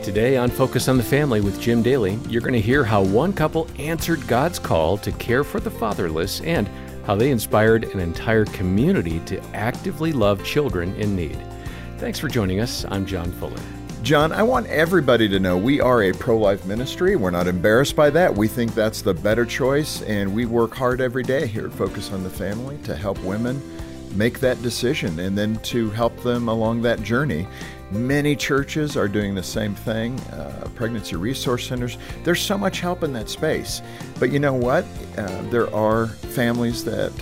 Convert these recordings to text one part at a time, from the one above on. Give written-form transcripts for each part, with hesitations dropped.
Today on Focus on the Family with Jim Daly, you're going to hear how one couple answered God's call to care for the fatherless and how they inspired an entire community to actively love children in need. Thanks for joining us. I'm John Fuller. John, I want everybody to know we are a pro-life ministry. We're not embarrassed by that. We think that's the better choice, and we work hard every day here at Focus on the Family to help women make that decision and then to help them along that journey. Many churches are doing the same thing, pregnancy resource centers. There's so much help in that space. But you know what? There are families that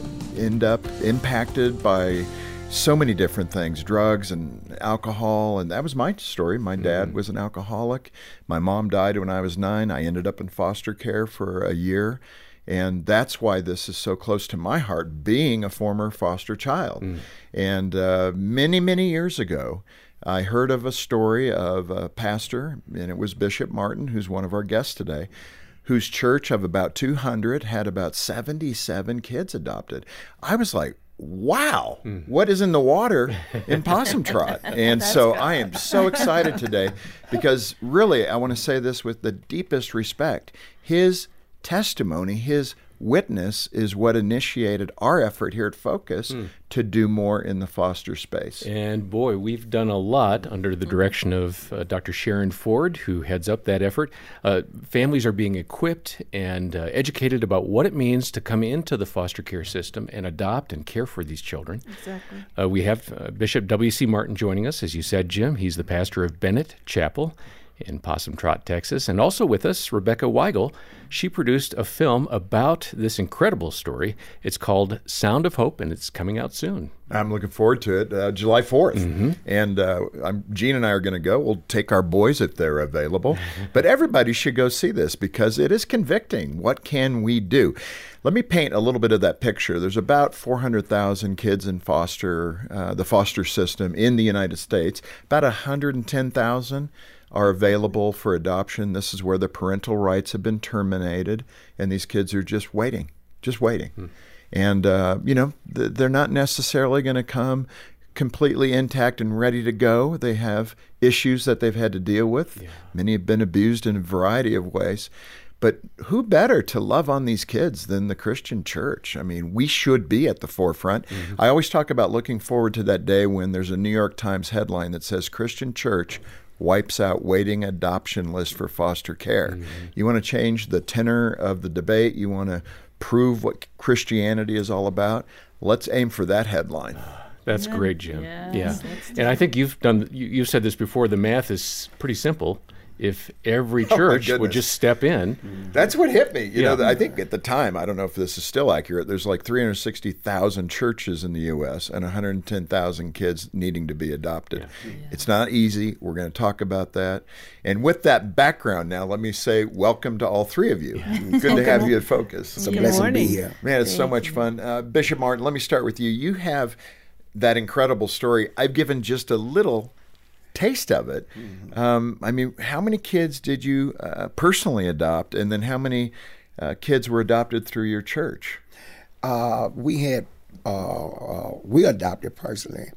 end up impacted by so many different things, drugs and alcohol. And that was my story. My dad was an alcoholic. My mom died when I was 9. I ended up in foster care for a year. And that's why this is so close to my heart, being a former foster child. And many, many years ago, I heard of a story of a pastor, and it was Bishop Martin, who's one of our guests today, whose church of about 200 had about 77 kids adopted. I was like, wow, what is in the water in Possum Trot? And so I am so excited today because really, I want to say this with the deepest respect. His testimony, his witness is what initiated our effort here at Focus to do more in the foster space. And boy, we've done a lot under the direction of Dr. Sharon Ford, who heads up that effort. Families are being equipped and educated about what it means to come into the foster care system and adopt and care for these children. Exactly. We have Bishop W.C. Martin joining us, as you said, Jim. He's the pastor of Bennett Chapel in Possum Trot, Texas. And also with us, Rebecca Weigel. She produced a film about this incredible story. It's called Sound of Hope, and it's coming out soon. I'm looking forward to it, July 4th. And Gene and I are going to go. We'll take our boys if they're available. But everybody should go see this because it is convicting. What can we do? Let me paint a little bit of that picture. There's about 400,000 kids in the foster system in the United States. About 110,000 are available for adoption. This is where the parental rights have been terminated, and these kids are just waiting. And, they're not necessarily going to come completely intact and ready to go. They have issues that they've had to deal with. Yeah. Many have been abused in a variety of ways. But who better to love on these kids than the Christian church? I mean, we should be at the forefront. I always talk about looking forward to that day when there's a New York Times headline that says Christian church wipes out waiting adoption list for foster care. You want to change the tenor of the debate. You want to prove what Christianity is all about. Let's aim for that headline. That's great, Jim. Yes, And I think you've said this before. The math is pretty simple. If every church would just step in. That's what hit me. You know, I think at the time, I don't know if this is still accurate, there's like 360,000 churches in the U.S. and 110,000 kids needing to be adopted. It's not easy. We're going to talk about that. And with that background now, let me say welcome to all three of you. Good to have you at Focus. It's a blessing to be here. Man, it's so much fun. Bishop Martin, let me start with you. You have that incredible story. I've given just a little taste of it. I mean, how many kids did you personally adopt, and then how many kids were adopted through your church? We adopted personally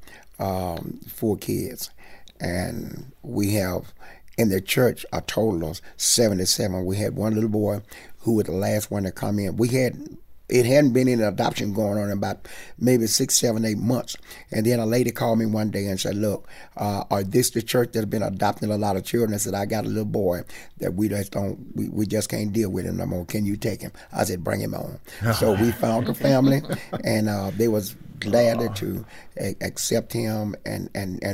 4 kids, and we have in the church a total of 77. We had one little boy who was the last one to come in. It hadn't been any adoption going on in about maybe 6, 7, 8 months. And then a lady called me one day and said, look, are this the church that's been adopting a lot of children? I said, I got a little boy that we just can't deal with him no more. Can you take him? I said, bring him on. So we found a family, and they was glad to accept him, and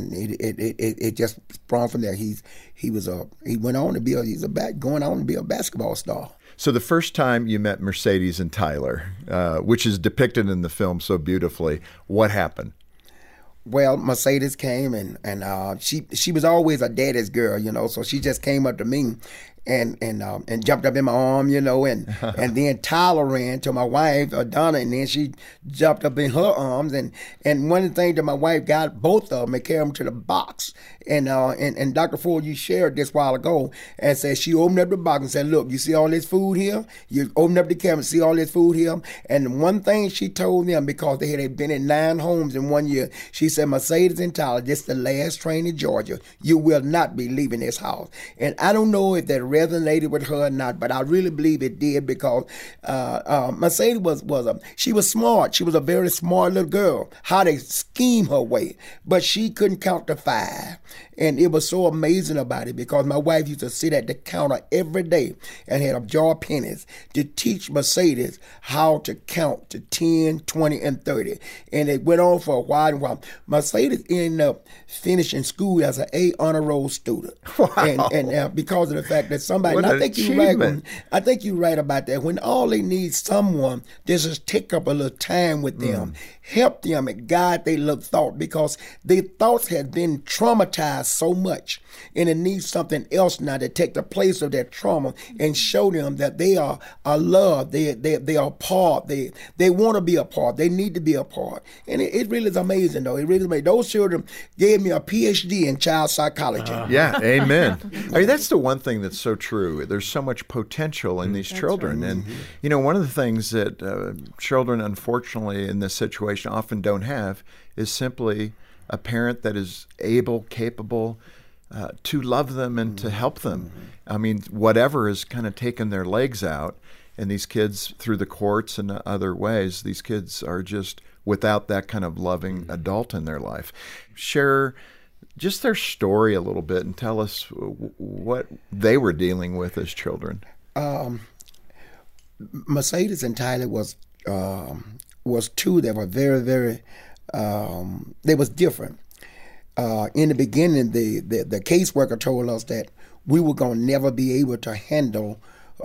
it just sprung from there. He went on to be going on to be a basketball star. So the first time you met Mercedes and Tyler, which is depicted in the film so beautifully, what happened? Well, Mercedes came and she was always a daddy's girl, so she just came up to me and jumped up in my arm, you know, and then Tyler ran to my wife, Donna, and then she jumped up in her arms, and one of the things that my wife got both of them and carried them to the box, and Dr. Ford, you shared this a while ago, and said she opened up the box and said, look, you see all this food here? You open up the camera, see all this food here? And one thing she told them, because they had been in 9 homes in 1 year, she said, Mercedes and Tyler, this is the last train in Georgia. You will not be leaving this house. And I don't know if that resonated with her or not, but I really believe it did, because Mercedes she was smart. She was a very smart little girl, how to scheme her way, but she couldn't count to 5. And it was so amazing about it, because my wife used to sit at the counter every day and had a jar of pennies to teach Mercedes how to count to 10, 20, and 30. And it went on for a while and while. Mercedes ended up finishing school as an A honor roll student. Wow. And because of the fact that somebody, What and I an think you're right about that. When all they need someone, just take up a little time with them, help them and guide their little thought, because their thoughts had been traumatized so much, and it needs something else now to take the place of that trauma and show them that they are loved, they are a part, they want to be a part, they need to be a part. And it really is amazing, though. It really is amazing. Those children gave me a PhD in child psychology. Yeah, amen. I mean, that's the one thing that's so true. There's so much potential in these children. Right. And, you know, one of the things that children, unfortunately, in this situation often don't have is simply a parent that is able, capable to love them and to help them. I mean, whatever has kind of taken their legs out, and these kids, through the courts and other ways, these kids are just without that kind of loving adult in their life. Share just their story a little bit and tell us what they were dealing with as children. Mercedes and Tyler was 2 that were very, very, they was different. In the beginning, the caseworker told us that we were going to never be able to handle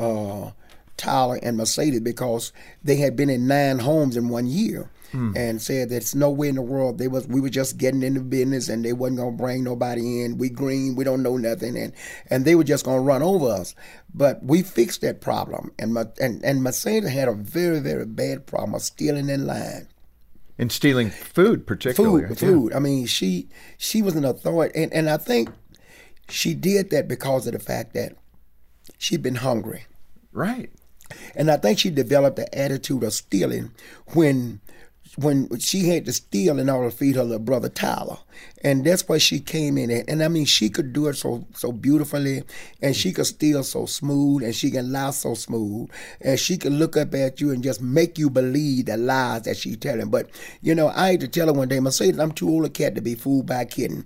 Tyler and Mercedes, because they had been in 9 homes in 1 year. And said there's no way in the world we were just getting into business, and they wasn't gonna bring nobody in. We green, we don't know nothing, and they were just gonna run over us. But we fixed that problem, and Mercedes had a very, very bad problem of stealing in line. And stealing food, particularly. Food. Yeah. I mean, she was an authority, and I think she did that because of the fact that she'd been hungry. Right. And I think she developed the attitude of stealing when she had to steal in order to feed her little brother Tyler. And that's why she came in at. And I mean, she could do it so beautifully, and she could steal so smooth, and she can lie so smooth, and she could look up at you and just make you believe the lies that she's telling. But, you know, I had to tell her one day, Mercedes, I'm too old a cat to be fooled by a kitten.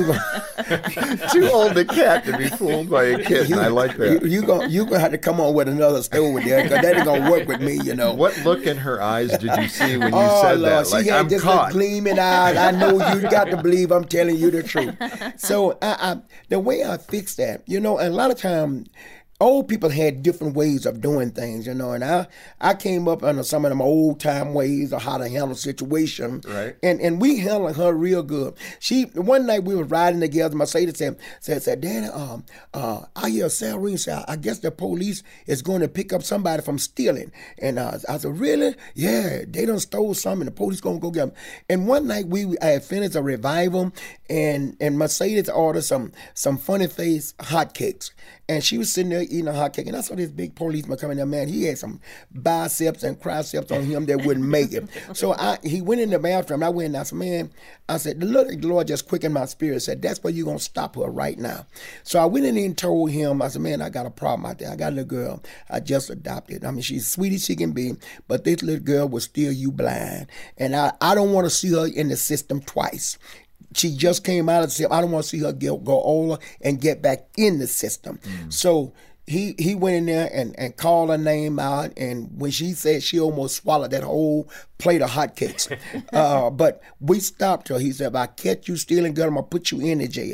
Too old a cat to be fooled by a kitten. I like that. You're gonna have to come on with another story there, because that ain't going to work with me, you know. What look in her eyes did you see when you said Lord, that? she Like, had I'm this caught. gleaming eyes. I know you got to believe I'm telling you the truth. So the way I fixed that, you know, and a lot of times old people had different ways of doing things, you know, and I came up under some of them old time ways of how to handle situation. Right. And we handled her real good. One night we was riding together, Mercedes said, Daddy, I hear Sarah say, I guess the police is going to pick up somebody from stealing. And I said, really? Yeah, they done stole something, and the police going to go get them. And one night I had finished a revival, and Mercedes ordered some funny face hotcakes. And she was sitting there eating a hot cake, and I saw this big policeman coming there. Man, he had some biceps and triceps on him that wouldn't make it. So he went in the bathroom, and I went and I said, man, the Lord just quickened my spirit. Said, that's where you're going to stop her right now. So I went in there and told him, I said, man, I got a problem out there. I got a little girl I just adopted. I mean, she's sweet as she can be, but this little girl will steal you blind. And I don't want to see her in the system twice. She just came out of the system. I don't want to see her go older and get back in the system. So he went in there and called her name out, and when she said, she almost swallowed that whole plate of hotcakes. But we stopped her. He said, if I catch you stealing, girl, I'm going to put you in the jail.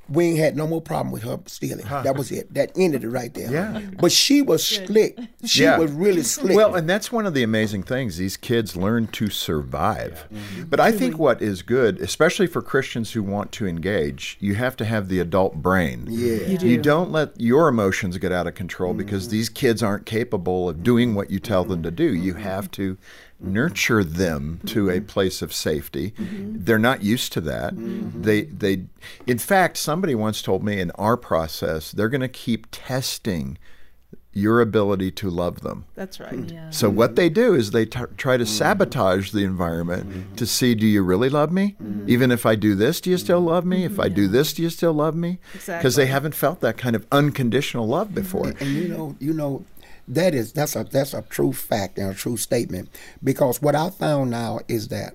We ain't had no more problem with her stealing. That was it. That ended it right there. Yeah. But she was slick. She Yeah. was really slick. Well, and that's one of the amazing things. These kids learn to survive. But I think what is good, especially for Christians who want to engage, you have to have the adult brain. Yeah. You don't let your emotions get out of control because these kids aren't capable of doing what you tell them to do. You have to nurture them to a place of safety. They're not used to that. They in fact, somebody once told me in our process, they're going to keep testing your ability to love them. That's right. Yeah. So what they do is they try to sabotage the environment to see, do you really love me? Even if I do this, do you still love me? If I do this, do you still love me? Because they haven't felt that kind of unconditional love before. And you know, that's a true fact and a true statement. Because what I found now is that,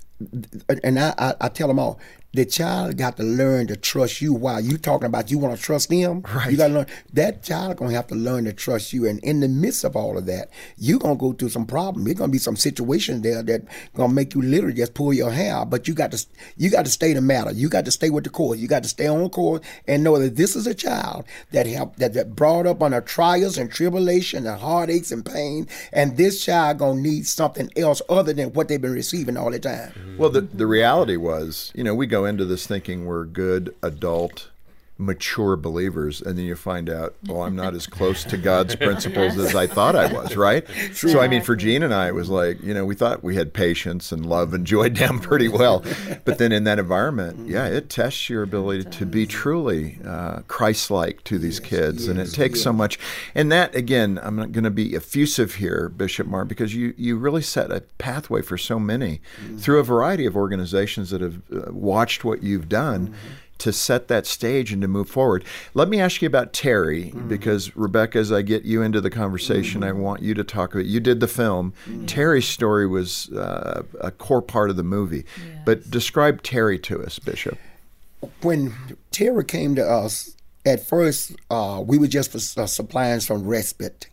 and I tell them all, the child got to learn to trust you. While you talking about you want to trust them, Right. you got to learn. That child gonna have to learn to trust you. And in the midst of all of that, you gonna go through some problems. There's gonna be some situations there that gonna make you literally just pull your hair out. But you got to stay the matter. You got to stay with the course. You got to stay on course and know that this is a child that brought up under trials and tribulation and heartaches and pain. And this child gonna need something else other than what they've been receiving all the time. Well, the reality was, we go into this thinking we're good, adult, mature believers, and then you find out, I'm not as close to God's principles as I thought I was, right? So, I mean, for Jean and I, it was like, we thought we had patience and love and joy down pretty well. But then in that environment, it tests your ability to be truly Christ-like to these kids. And it takes so much. And that, again, I'm not going to be effusive here, Bishop Martin, because you really set a pathway for so many through a variety of organizations that have watched what you've done to set that stage and to move forward. Let me ask you about Terry, because Rebecca, as I get you into the conversation, I want you to talk about, you did the film. Terry's story was a core part of the movie. Yes. But describe Terry to us, Bishop. When Terry came to us, at first we were just supplying some respite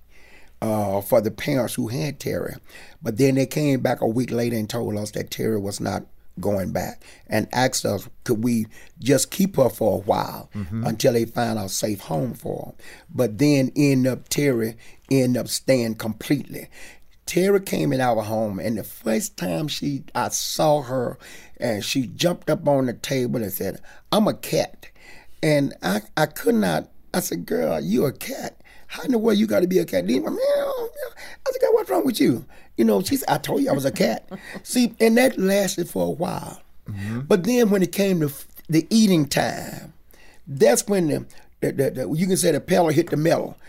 for the parents who had Terry. But then they came back a week later and told us that Terry was not going back, and asked us, could we just keep her for a while until they find a safe home for her. But then Terry ended up staying completely. Terry came in our home, and the first time I saw her, and she jumped up on the table and said, "I'm a cat." And I could not, I said, "Girl, you a cat? How in the world you got to be a cat?" Meow, meow. I said, "Girl, what's wrong with you?" She said, "I told you I was a cat." See, and that lasted for a while. But then when it came to the eating time, that's when you can say the pedal hit the metal.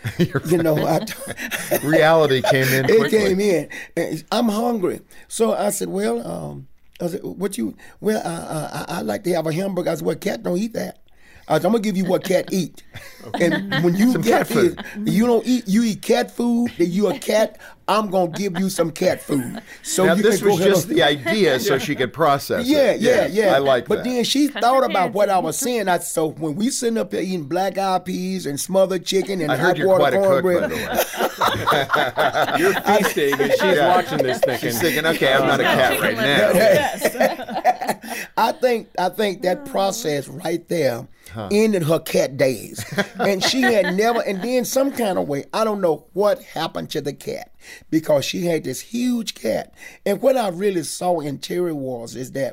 Reality came in quickly. It came in. And I'm hungry. So I said, I like to have a hamburger. I said, "Well, cat don't eat that." I said, "I'm gonna give you what cat eat." And when you cat food. you eat cat food, then you a cat. I'm gonna give you some cat food. So Now, you this can go was ahead just and- the idea so she could process it. Yeah. I like but that. then she Country thought about what I parenting. was saying. So when we sitting up there eating black-eyed peas and smothered chicken and I heard hot you're water quite a cook, by cornbread, the way. You're feasting, and she's watching this thinking, She's thinking, okay, I'm not a cat right now. Yes. I think that process right there ended her cat days. And she had never, and then some kind of way, I don't know what happened to the cat, because she had this huge cat. And what I really saw in Terry is that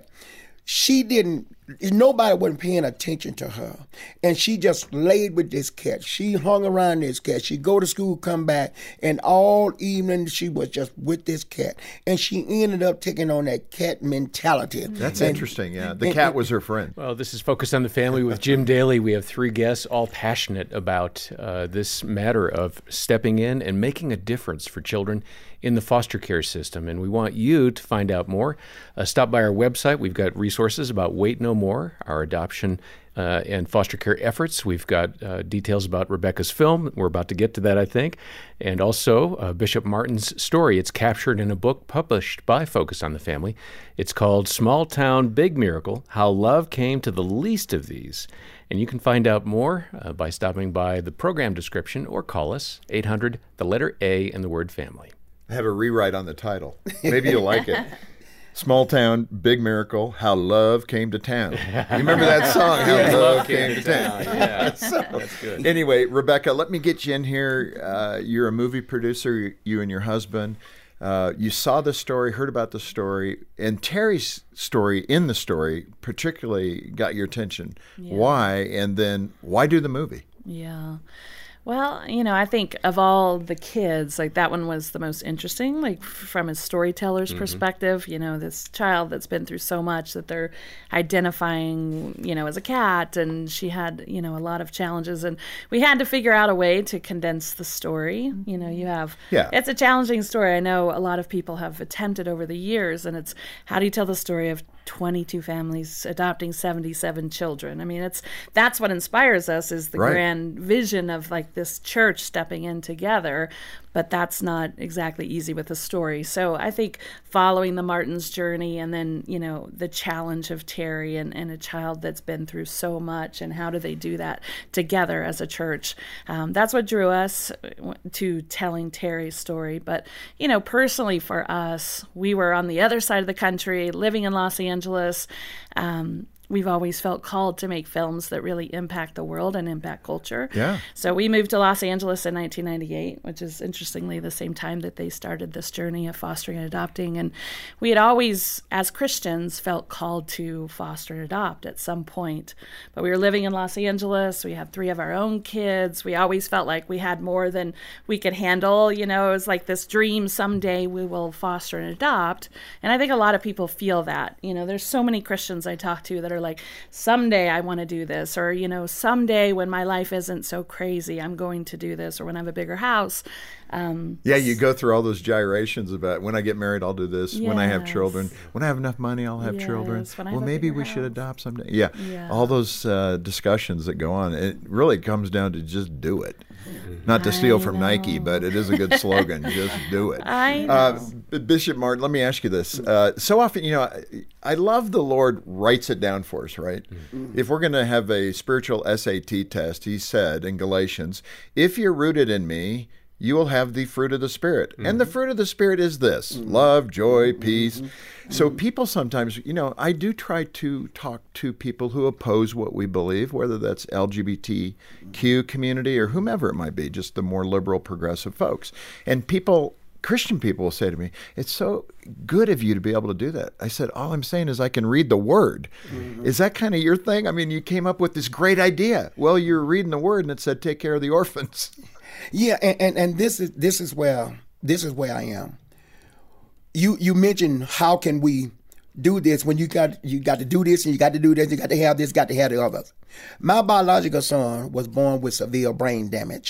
nobody wasn't paying attention to her. And she just laid with this cat. She hung around this cat. She'd go to school, come back, and all evening she was just with this cat. And she ended up taking on that cat mentality. That's interesting, yeah. The cat was her friend. Well, this is Focus on the Family with Jim Daly. We have three guests, all passionate about this matter of stepping in and making a difference for children in the foster care system. And we want you to find out more. Stop by our website. We've got resources about Wait No More, our adoption and foster care efforts. We've got details about Rebecca's film. We're about to get to that, I think. And also Bishop Martin's story. It's captured in a book published by Focus on the Family. It's called Small Town Big Miracle, How Love Came to the Least of These. And you can find out more by stopping by the program description or call us, 800, the letter A, and the word family. I have a rewrite on the title. Maybe you'll like it. Small town, big miracle, how love came to town. You remember that song, How Love Came to Town? Yeah, that's good. Anyway, Rebecca, let me get you in here. You're a movie producer, you and your husband. You saw the story, heard about the story, and Terry's story in the story particularly got your attention. Yeah. Why? And then why do the movie? Yeah. Well, I think of all the kids, like that one was the most interesting, like from a storyteller's perspective, this child that's been through so much that they're identifying, as a cat, and she had, a lot of challenges, and we had to figure out a way to condense the story. It's a challenging story. I know a lot of people have attempted over the years, and it's how do you tell the story of 22 families adopting 77 children. I mean, that's what inspires us is the grand vision of like this church stepping in together, but that's not exactly easy with a story. So I think following the Martins' journey and then, the challenge of Terry and a child that's been through so much and how do they do that together as a church, that's what drew us to telling Terry's story. But, personally for us, we were on the other side of the country, living in Los Angeles. We've always felt called to make films that really impact the world and impact culture. Yeah. So we moved to Los Angeles in 1998, which is interestingly the same time that they started this journey of fostering and adopting. And we had always, as Christians, felt called to foster and adopt at some point. But we were living in Los Angeles. We have 3 of our own kids. We always felt like we had more than we could handle. It was like this dream, someday we will foster and adopt. And I think a lot of people feel that. There's so many Christians I talk to that are like, someday I want to do this, or, someday when my life isn't so crazy, I'm going to do this, or when I have a bigger house. You go through all those gyrations about when I get married, I'll do this. When I have children, when I have enough money, I'll have children. Well, maybe we should adopt someday. Yeah. All those discussions that go on. It really comes down to just do it. Not to steal from Nike, but it is a good slogan. Just do it. I know. Bishop Martin, let me ask you this. So often, I love the Lord writes it down for us, right? If we're going to have a spiritual SAT test, he said in Galatians, if you're rooted in me, you will have the fruit of the Spirit. And the fruit of the Spirit is this, love, joy, peace. So people sometimes, I do try to talk to people who oppose what we believe, whether that's LGBTQ community or whomever it might be, just the more liberal, progressive folks. And Christian people will say to me, it's so good of you to be able to do that. I said, all I'm saying is I can read the Word. Is that kind of your thing? I mean, you came up with this great idea. Well, you're reading the Word and it said, take care of the orphans. Yeah, and this is where I am. You mentioned how can we do this when you got to do this and you got to do this, you got to have this, got to have the others. My biological son was born with severe brain damage,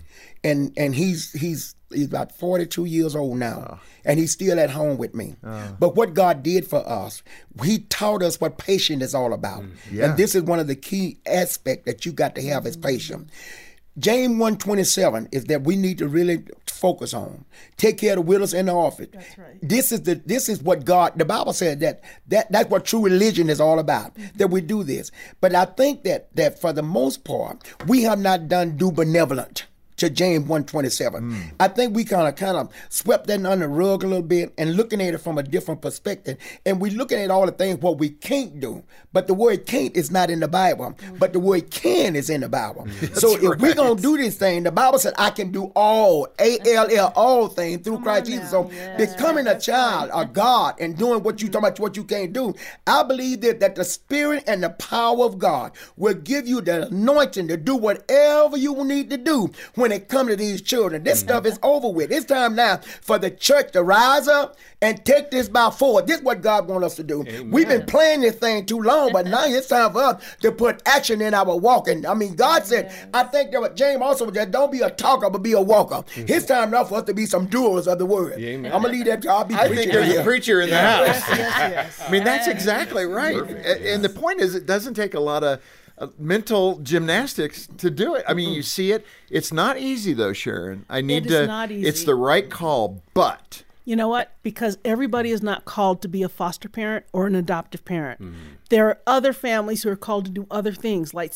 and he's about 42 years old now, and he's still at home with me. But what God did for us, he taught us what patience is all about, and this is one of the key aspects that you got to have as patient. James 1:27 is that we need to really focus on. Take care of the widows and the orphans. That's right. This is what God, the Bible said that's what true religion is all about, that we do this. But I think that for the most part, we have not done due benevolent to James 1:27. I think we kind of swept that under the rug a little bit and looking at it from a different perspective. And we're looking at all the things what we can't do. But the word can't is not in the Bible. But the word can is in the Bible. So if we're going to do this thing, the Bible said, I can do all, A-L-L, all things through Christ Jesus. So becoming a child of God and doing what you talking about, what you can't do, I believe that the Spirit and the power of God will give you the anointing to do whatever you need to do when it comes to these children. This stuff is over with. It's time now for the church to rise up and take this by force. This is what God wants us to do. Amen. We've been playing this thing too long, but now it's time for us to put action in our walking. I mean, God said, I think that what James also said, don't be a talker, but be a walker. It's time now for us to be some doers of the word. Amen. I'm going to leave that to I'll be I think there's a preacher in the house. Yes. I mean, that's exactly right. And the point is, it doesn't take a lot of mental gymnastics to do it. I mean, you see it. It's not easy, though, Sharon. Not easy. It's the right call, but... You know what? Because everybody is not called to be a foster parent or an adoptive parent. There are other families who are called to do other things, like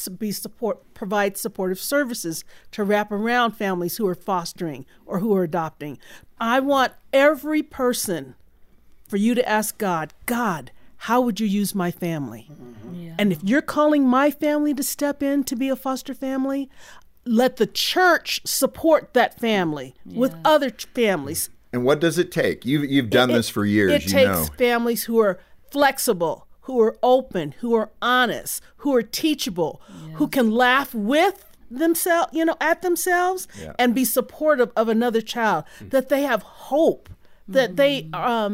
provide supportive services to wrap around families who are fostering or who are adopting. I want every person for you to ask God, how would you use my family? Yeah. And if you're calling my family to step in to be a foster family, let the church support that family with other families. And what does it take? You've done this for years. It takes families who are flexible, who are open, who are honest, who are teachable, who can laugh with themselves, at themselves, and be supportive of another child, that they have hope, that they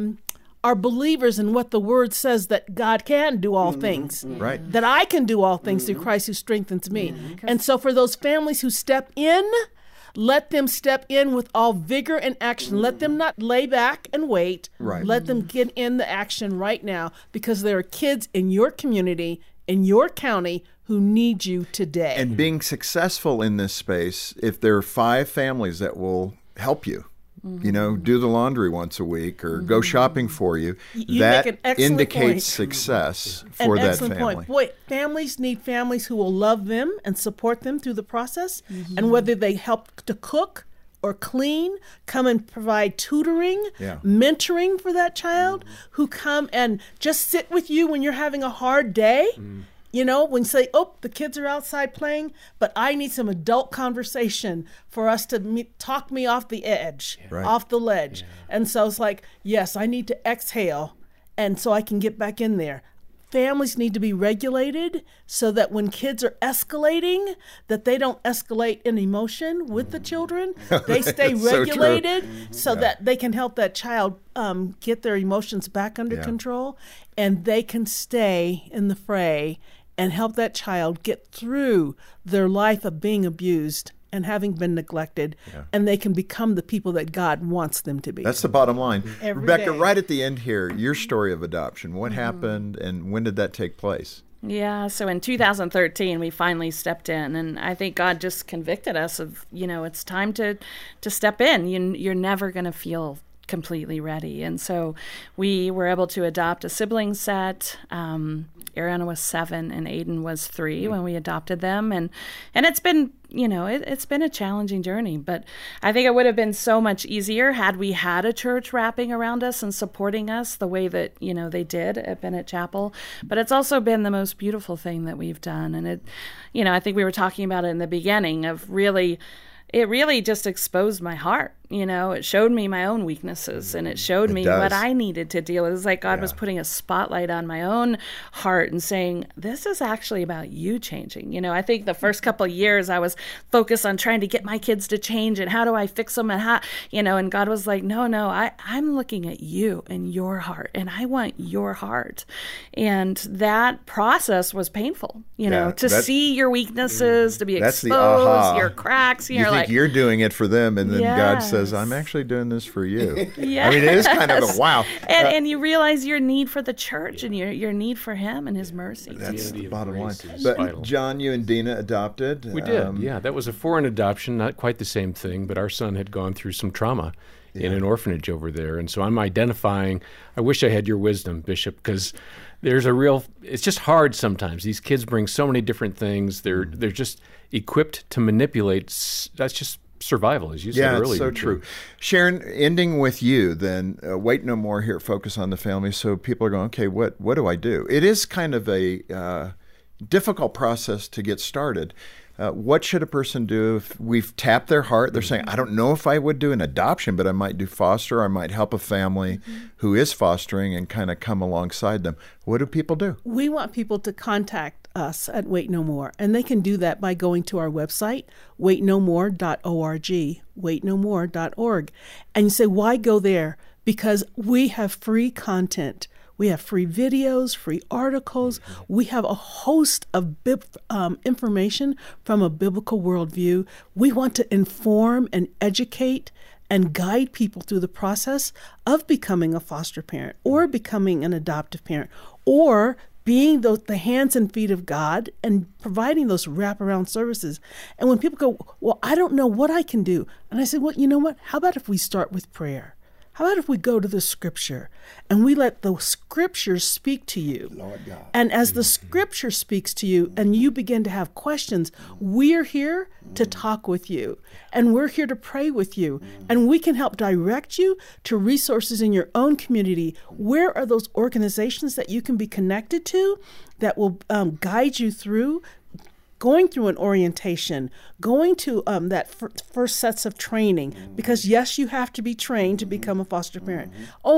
are believers in what the word says, that God can do all things, Right. that I can do all things through Christ who strengthens me. And so for those families who step in, let them step in with all vigor and action. Let them not lay back and wait. Right. Let them get in the action right now, because there are kids in your community, in your county, who need you today. And being successful in this space, if there are 5 families that will help you, do the laundry once a week or go shopping for you, You that make an excellent indicates point. success An for that excellent family. point. Boy, families need families who will love them and support them through the process. And whether they help to cook or clean, come and provide tutoring, mentoring for that child, who come and just sit with you when you're having a hard day. When you say, the kids are outside playing, but I need some adult conversation for us to talk me off the edge, off the ledge. And so it's like, yes, I need to exhale, and so I can get back in there. Families need to be regulated so that when kids are escalating, that they don't escalate in emotion with the children. They stay It's so regulated so that they can help that child get their emotions back under control, and they can stay in the fray and help that child get through their life of being abused and having been neglected, and they can become the people that God wants them to be. That's the bottom line. Every Rebecca, day. right at the end here, your story of adoption. What happened and when did that take place? Yeah, so in 2013, we finally stepped in, and I think God just convicted us of, it's time to step in. You're never going to feel completely ready. And so we were able to adopt a sibling set. Ariana was 7 and Aiden was 3 when we adopted them. And it's been, it's been a challenging journey, but I think it would have been so much easier had we had a church wrapping around us and supporting us the way that, they did at Bennett Chapel. But it's also been the most beautiful thing that we've done. And I think we were talking about it in the beginning of it really just exposed my heart. It showed me my own weaknesses, and it showed me what I needed to deal with. It's like God was putting a spotlight on my own heart and saying, this is actually about you changing. I think the first couple of years I was focused on trying to get my kids to change and how do I fix them and how, and God was like, no, I'm looking at you and your heart, and I want your heart. And that process was painful, to see your weaknesses, to be exposed, your cracks. You think you're doing it for them, and then God says, I'm actually doing this for you. Yes. I mean, it is kind of a wow. And you realize your need for the church and your need for Him and His mercy. That's too. the bottom line. is But vital. John, you and Dina adopted. We did, That was a foreign adoption, not quite the same thing, but our son had gone through some trauma in an orphanage over there. And so I'm identifying, I wish I had your wisdom, Bishop, because it's just hard sometimes. These kids bring so many different things. They're just equipped to manipulate. That's just survival, as you said earlier. Yeah, it's so true. Sharon, ending with you then, Wait No More here at Focus on the Family. So people are going, okay, what do I do? It is kind of a difficult process to get started. What should a person do if we've tapped their heart? They're saying, I don't know if I would do an adoption, but I might do foster. I might help a family who is fostering and kind of come alongside them. What do people do? We want people to contact us at Wait No More, and they can do that by going to our website, waitnomore.org, waitnomore.org. And you say, why go there? Because we have free content. We have free videos, free articles. We have a host of information from a biblical worldview. We want to inform and educate and guide people through the process of becoming a foster parent or becoming an adoptive parent or being the hands and feet of God and providing those wraparound services. And when people go, well, I don't know what I can do. And I say, well, you know what? How about if we start with prayer? How about if we go to the Scripture and we let the Scripture speak to you? Lord God. And as the Scripture speaks to you and you begin to have questions, we're here to talk with you. And we're here to pray with you. And we can help direct you to resources in your own community. Where are those organizations that you can be connected to that will guide you through going through an orientation, going to that first sets of training, because yes, you have to be trained to become a foster parent.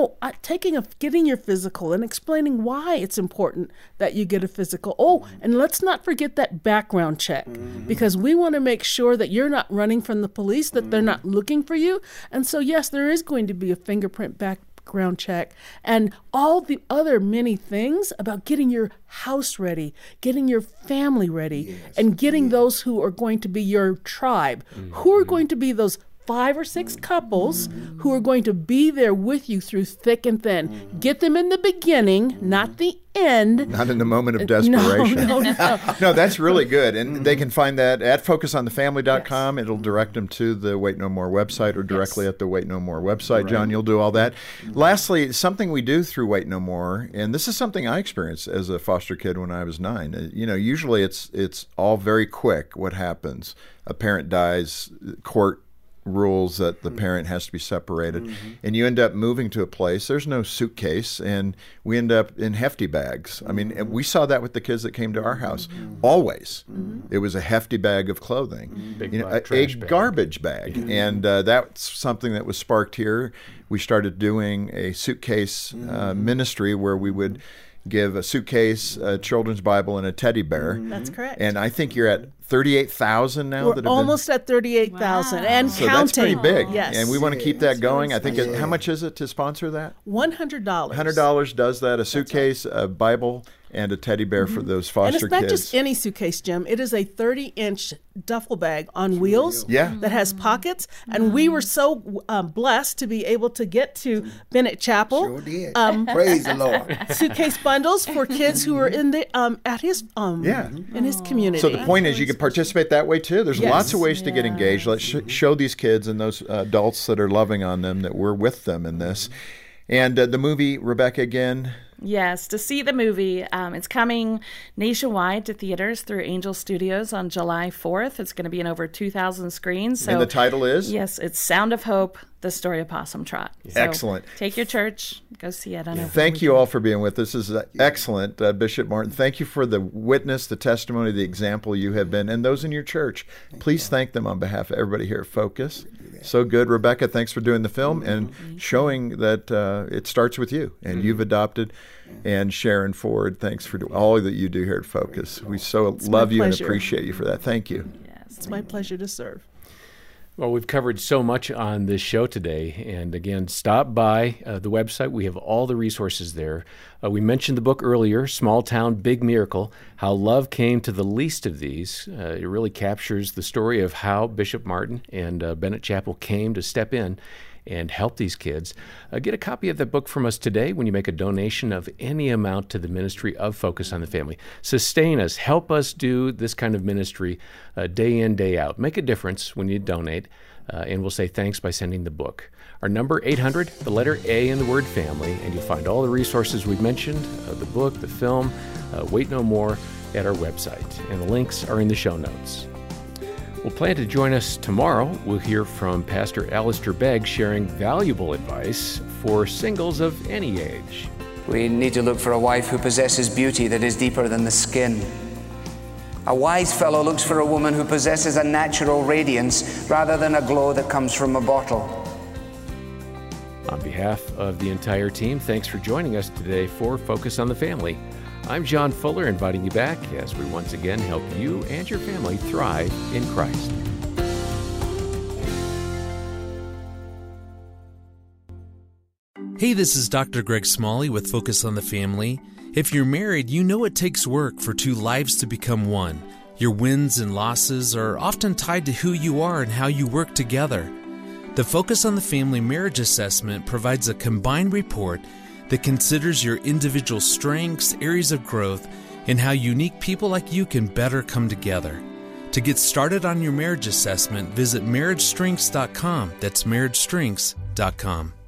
Getting your physical and explaining why it's important that you get a physical. Oh, and let's not forget that background check, because we want to make sure that you're not running from the police, that they're not looking for you. And so yes, there is going to be a fingerprint background check and all the other many things about getting your house ready, getting your family ready, and getting those who are going to be your tribe, who are going to be those 5 or 6 couples who are going to be there with you through thick and thin. Get them in the beginning, not the end. Not in the moment of desperation. No. No, that's really good. And they can find that at focusonthefamily.com. It'll direct them to the Wait No More website or directly at the Wait No More website. Right. John, you'll do all that. Lastly, something we do through Wait No More, and this is something I experienced as a foster kid when I was 9. Usually it's all very quick what happens. A parent dies, court rules that the parent has to be separated, and you end up moving to a place. There's no suitcase, and we end up in hefty bags. I mean, we saw that with the kids that came to our house. Always, it was a hefty bag of clothing, a garbage bag, and that's something that was sparked here. We started doing a suitcase ministry where we would give a suitcase, a children's Bible, and a teddy bear. That's correct. And I think you're at 38,000 now. We're almost at 38,000 and so counting. That's pretty big. Yes. And we want to keep that going. I think how much is it to sponsor that? $100. $100 does that. A suitcase, a Bible, and a teddy bear for those foster kids. And it's not just any suitcase, Jim. It is a 30-inch duffel bag on wheels that has pockets. And we were so blessed to be able to get to Bennett Chapel. Sure did. Praise the Lord. Suitcase bundles for kids who are in the at his in his community. So the point is, you can participate that way too. There's lots of ways to get engaged. Let's show these kids and those adults that are loving on them that we're with them in this. And the movie, Rebecca, again. Yes, to see the movie. It's coming nationwide to theaters through Angel Studios on July 4th. It's going to be in over 2,000 screens. So, and the title is? Yes, it's Sound of Hope, The Story of Possum Trot. So excellent. Take your church, go see it. Thank you all for being with us. This is excellent, Bishop Martin. Thank you for the witness, the testimony, the example you have been, and those in your church. Please thank them on behalf of everybody here at Focus. So good. Rebecca, thanks for doing the film and showing that it starts with you, and you've adopted. And Sharon Ford, thanks for all that you do here at Focus. We so love you and appreciate you for that. Thank you. Yes, it's my pleasure to serve. Well, we've covered so much on this show today. And again, stop by the website. We have all the resources there. We mentioned the book earlier, Small Town, Big Miracle, How Love Came to the Least of These. It really captures the story of how Bishop Martin and Bennett Chapel came to step in and help these kids. Get a copy of that book from us today when you make a donation of any amount to the ministry of Focus on the Family. Sustain us. Help us do this kind of ministry day in, day out. Make a difference when you donate, and we'll say thanks by sending the book. Our number, 800, the letter A in the word family, and you'll find all the resources we've mentioned, the book, the film, Wait No More, at our website. And the links are in the show notes. We'll plan to join us tomorrow. We'll hear from Pastor Alistair Begg sharing valuable advice for singles of any age. We need to look for a wife who possesses beauty that is deeper than the skin. A wise fellow looks for a woman who possesses a natural radiance rather than a glow that comes from a bottle. On behalf of the entire team, thanks for joining us today for Focus on the Family. I'm John Fuller, inviting you back as we once again help you and your family thrive in Christ. Hey, this is Dr. Greg Smalley with Focus on the Family. If you're married, you know it takes work for two lives to become one. Your wins and losses are often tied to who you are and how you work together. The Focus on the Family Marriage Assessment provides a combined report that considers your individual strengths, areas of growth, and how unique people like you can better come together. To get started on your marriage assessment, visit marriagestrengths.com. That's marriagestrengths.com.